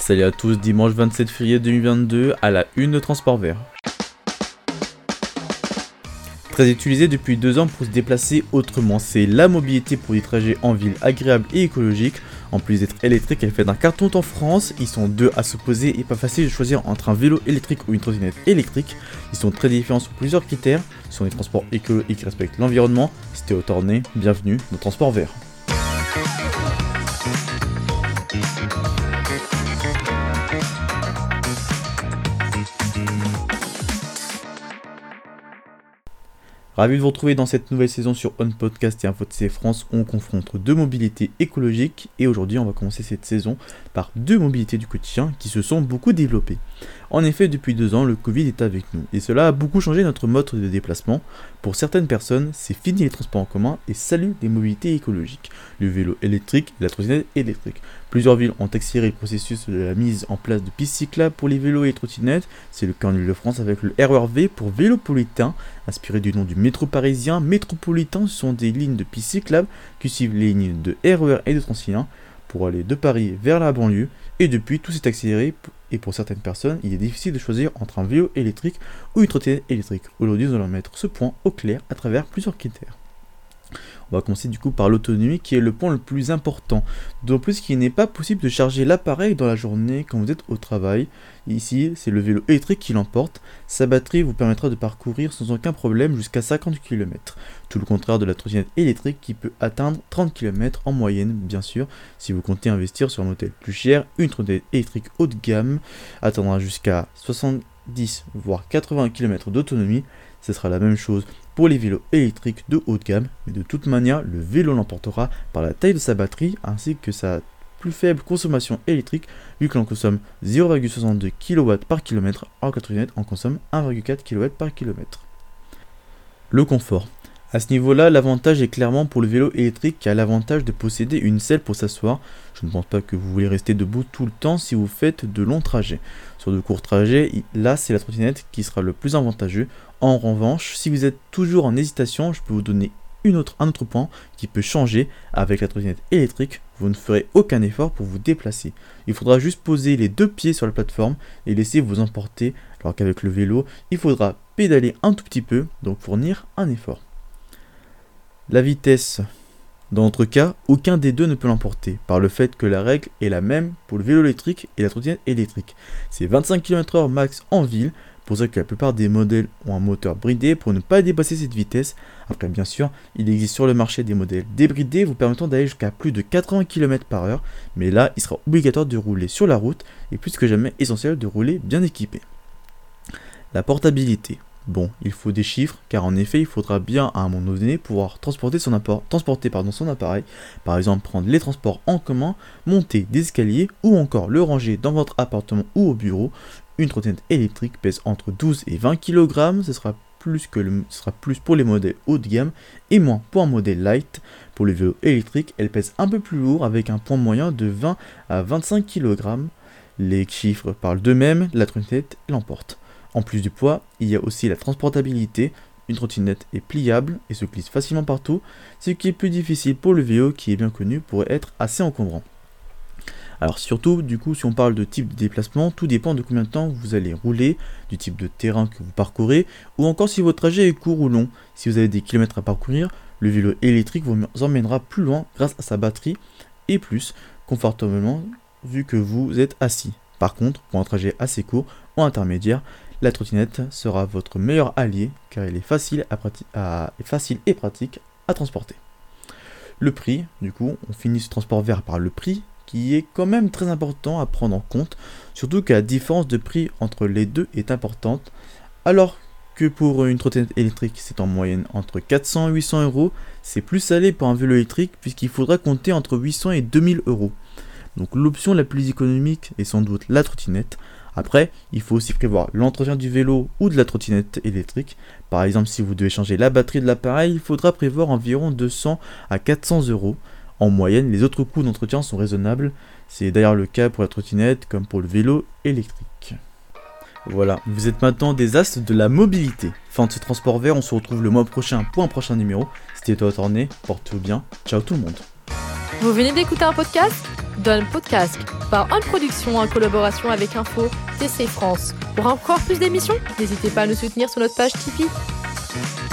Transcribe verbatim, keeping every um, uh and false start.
Salut à tous, dimanche vingt-sept février deux mille vingt-deux, à la une de Transport Vert. Très utilisé depuis deux ans pour se déplacer autrement, c'est la mobilité pour des trajets en ville agréables et écologiques. En plus d'être électrique, elle fait un carton en France, ils sont deux à s'opposer et pas facile de choisir entre un vélo électrique ou une trottinette électrique. Ils sont très différents sur plusieurs critères, ce sont des transports écolo et qui respectent l'environnement. Si t'es autorné, bienvenue dans Transport Vert. Ravi de vous retrouver dans cette nouvelle saison sur On Podcast et Info T C France. On confronte deux mobilités écologiques et aujourd'hui on va commencer cette saison par deux mobilités du quotidien qui se sont beaucoup développées. En effet, depuis deux ans, le Covid est avec nous et cela a beaucoup changé notre mode de déplacement. Pour certaines personnes, c'est fini les transports en commun et salut les mobilités écologiques, le vélo électrique et la trottinette électrique. Plusieurs villes ont accéléré le processus de la mise en place de pistes cyclables pour les vélos et les trottinettes. C'est le cas en Ile-de-France avec le R E R V pour Vélopolitain, inspiré du nom du métro parisien. Métropolitain, ce sont des lignes de pistes cyclables qui suivent les lignes de R E R et de Transilien pour aller de Paris vers la banlieue. Et depuis, tout s'est accéléré et pour certaines personnes, il est difficile de choisir entre un vélo électrique ou une trottinette électrique. Aujourd'hui, nous allons mettre ce point au clair à travers plusieurs critères. On va commencer du coup par l'autonomie qui est le point le plus important. D'autant plus qu'il n'est pas possible de charger l'appareil dans la journée quand vous êtes au travail. Ici, c'est le vélo électrique qui l'emporte. Sa batterie vous permettra de parcourir sans aucun problème jusqu'à cinquante kilomètres. Tout le contraire de la trottinette électrique qui peut atteindre trente kilomètres en moyenne, bien sûr. Si vous comptez investir sur un modèle plus cher, une trottinette électrique haut de gamme atteindra jusqu'à soixante-dix voire quatre-vingts kilomètres d'autonomie. Ce sera la même chose pour les vélos électriques de haut de gamme, mais de toute manière, le vélo l'emportera par la taille de sa batterie ainsi que sa plus faible consommation électrique, vu que l'on consomme zéro virgule soixante-deux kilowatts par kilomètre, alors que la trottinette en consomme un virgule quatre kilowatts par kilomètre. Le confort. À ce niveau-là, l'avantage est clairement pour le vélo électrique qui a l'avantage de posséder une selle pour s'asseoir. Je ne pense pas que vous voulez rester debout tout le temps si vous faites de longs trajets. Sur de courts trajets, là c'est la trottinette qui sera le plus avantageux. En revanche, si vous êtes toujours en hésitation, je peux vous donner une autre, un autre point qui peut changer. Avec la trottinette électrique, vous ne ferez aucun effort pour vous déplacer. Il faudra juste poser les deux pieds sur la plateforme et laisser vous emporter, alors qu'avec le vélo, il faudra pédaler un tout petit peu, donc fournir un effort. La vitesse. Dans notre cas, aucun des deux ne peut l'emporter, par le fait que la règle est la même pour le vélo électrique et la trottinette électrique. C'est vingt-cinq kilomètres heure max en ville, pour ça que la plupart des modèles ont un moteur bridé pour ne pas dépasser cette vitesse. Après bien sûr, il existe sur le marché des modèles débridés vous permettant d'aller jusqu'à plus de quatre-vingts kilomètres par heure, mais là il sera obligatoire de rouler sur la route et plus que jamais essentiel de rouler bien équipé. La portabilité. Bon, il faut des chiffres, car en effet, il faudra bien à un moment donné pouvoir transporter son, apport, transporter, pardon, son appareil, par exemple prendre les transports en commun, monter des escaliers ou encore le ranger dans votre appartement ou au bureau. Une trottinette électrique pèse entre douze et vingt kilogrammes, ce sera plus, que le, ce sera plus pour les modèles haut de gamme et moins pour un modèle light. Pour les vélos électriques, elle pèse un peu plus lourd avec un poids moyen de vingt à vingt-cinq kilogrammes. Les chiffres parlent d'eux-mêmes, la trottinette l'emporte. En plus du poids, il y a aussi la transportabilité. Une trottinette est pliable et se glisse facilement partout, ce qui est plus difficile pour le vélo qui est bien connu pour être assez encombrant. Alors surtout, du coup, si on parle de type de déplacement, tout dépend de combien de temps vous allez rouler, du type de terrain que vous parcourez, ou encore si votre trajet est court ou long. Si vous avez des kilomètres à parcourir, le vélo électrique vous emmènera plus loin grâce à sa batterie et plus confortablement vu que vous êtes assis. Par contre, pour un trajet assez court ou intermédiaire, la trottinette sera votre meilleur allié car elle est facile, à prati- à, facile et pratique à transporter. Le prix, du coup, on finit ce transport vert par le prix qui est quand même très important à prendre en compte, surtout que la différence de prix entre les deux est importante, alors que pour une trottinette électrique c'est en moyenne entre quatre cents et huit cents euros, c'est plus salé pour un vélo électrique puisqu'il faudra compter entre huit cents et deux mille euros. Donc l'option la plus économique est sans doute la trottinette. Après, il faut aussi prévoir l'entretien du vélo ou de la trottinette électrique. Par exemple, si vous devez changer la batterie de l'appareil, il faudra prévoir environ deux cents à quatre cents euros. En moyenne, les autres coûts d'entretien sont raisonnables. C'est d'ailleurs le cas pour la trottinette comme pour le vélo électrique. Voilà, vous êtes maintenant des as de la mobilité. Fin de ce transport vert, on se retrouve le mois prochain pour un prochain numéro. C'était toi, Torné, porte-vous bien. Ciao tout le monde. Vous venez d'écouter un podcast Don Podcast par On Production en collaboration avec Info T C France. Pour encore plus d'émissions, n'hésitez pas à nous soutenir sur notre page Tipeee.